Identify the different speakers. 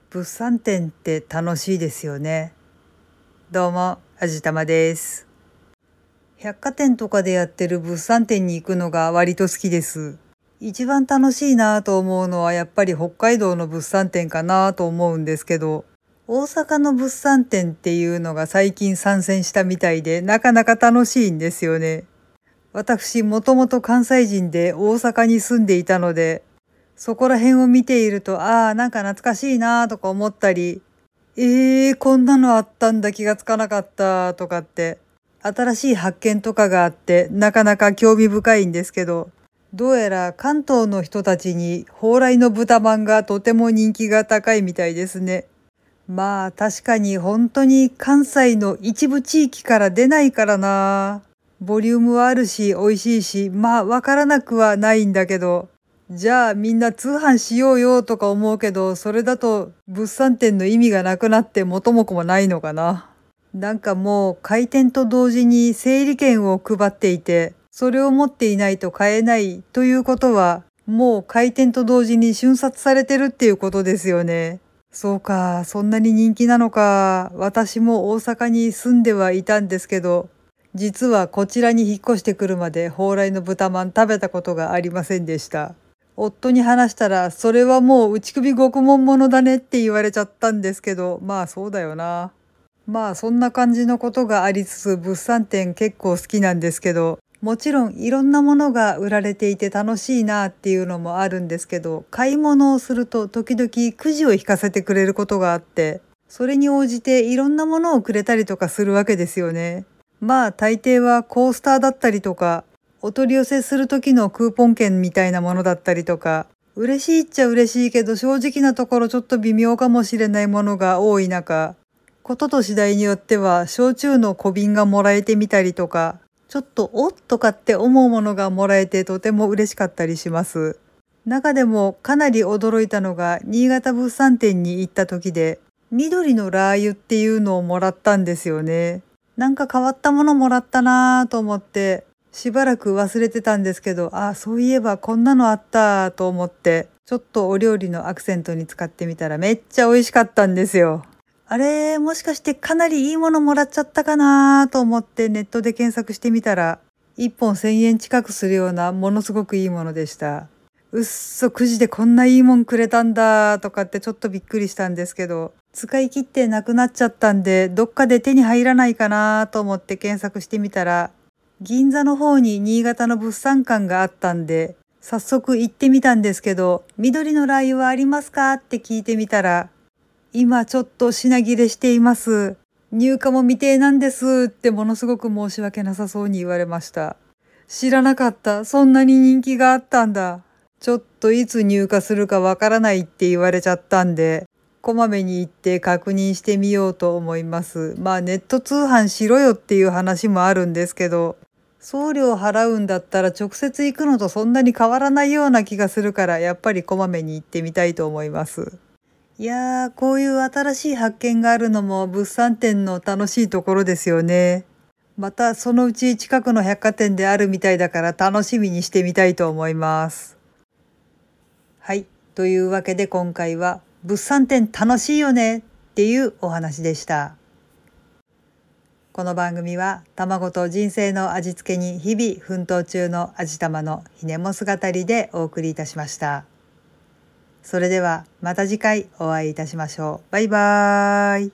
Speaker 1: 物産展って楽しいですよね。どうも、あじたまです。百貨店とかでやってる物産展に行くのが割と好きです。一番楽しいなと思うのはやっぱり北海道の物産展かなと思うんですけど、大阪の物産展っていうのが最近参戦したみたいでなかなか楽しいんですよね。私もともと関西人で大阪に住んでいたので、そこら辺を見ていると、なんか懐かしいなとか思ったり、こんなのあったんだ気がつかなかったとかって、新しい発見とかがあって、なかなか興味深いんですけど、どうやら関東の人たちに蓬莱の豚まんがとても人気が高いみたいですね。まあ確かに本当に関西の一部地域から出ないからな。ボリュームはあるし美味しいし、まあわからなくはないんだけど、じゃあみんな通販しようよとか思うけど、それだと物産展の意味がなくなって元も子もないのかな。なんかもう開店と同時に整理券を配っていて、それを持っていないと買えないということは、もう開店と同時に瞬殺されてるっていうことですよね。そうか、そんなに人気なのか。私も大阪に住んではいたんですけど、実はこちらに引っ越してくるまで蓬莱の豚まん食べたことがありませんでした。夫に話したら、それはもう内首獄門ものだねって言われちゃったんですけど、まあそうだよな。まあそんな感じのことがありつつ、物産展結構好きなんですけど、もちろんいろんなものが売られていて楽しいなっていうのもあるんですけど、買い物をすると時々くじを引かせてくれることがあって、それに応じていろんなものをくれたりとかするわけですよね。まあ大抵はコースターだったりとか、お取り寄せする時のクーポン券みたいなものだったりとか、嬉しいっちゃ嬉しいけど正直なところちょっと微妙かもしれないものが多い中、ことと次第によっては焼酎の小瓶がもらえてみたりとか、ちょっとおっとかって思うものがもらえてとても嬉しかったりします。中でもかなり驚いたのが新潟物産展に行った時で、緑のラー油っていうのをもらったんですよね。なんか変わったものもらったなぁと思って、しばらく忘れてたんですけど、そういえばこんなのあったと思って、ちょっとお料理のアクセントに使ってみたらめっちゃ美味しかったんですよ。あれ、もしかしてかなりいいものもらっちゃったかなと思ってネットで検索してみたら、1本1000円近くするようなものすごくいいものでした。うっそ、くじでこんないいもんくれたんだとかってちょっとびっくりしたんですけど、使い切ってなくなっちゃったんで、どっかで手に入らないかなと思って検索してみたら、銀座の方に新潟の物産館があったんで、早速行ってみたんですけど、緑のラー油はありますかって聞いてみたら、今ちょっと品切れしています。入荷も未定なんですってものすごく申し訳なさそうに言われました。知らなかった。そんなに人気があったんだ。ちょっといつ入荷するかわからないって言われちゃったんで、こまめに行って確認してみようと思います。まあネット通販しろよっていう話もあるんですけど、送料払うんだったら直接行くのとそんなに変わらないような気がするから、やっぱりこまめに行ってみたいと思います。いやー、こういう新しい発見があるのも物産展の楽しいところですよね。またそのうち近くの百貨店であるみたいだから楽しみにしてみたいと思います。はい。というわけで今回は物産展楽しいよねっていうお話でした。この番組は卵と人生の味付けに日々奮闘中の味玉のひねも姿でお送りいたしました。それではまた次回お会いいたしましょう。バイバーイ。